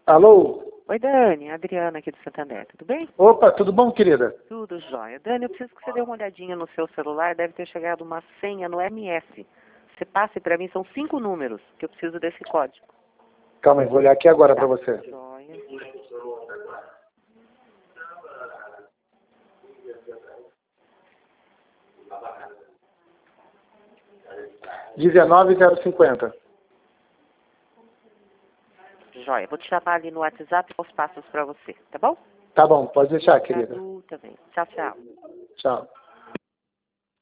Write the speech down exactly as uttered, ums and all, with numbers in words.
Alô? Oi, Dani, Adriana aqui do Santander, tudo bem? Opa, tudo bom, querida? Tudo jóia. Dani, eu preciso que você dê uma olhadinha no seu celular, deve ter chegado uma senha no M S. Você passe para mim, são cinco números que eu preciso desse código. Calma aí, vou olhar aqui agora Tá, pra você. jóia. dezenove zero cinquenta. Jóia, vou te chamar ali no WhatsApp e os passos para você, tá bom? Tá bom, pode deixar, querida. Obrigado também. Tchau, tchau. Tchau.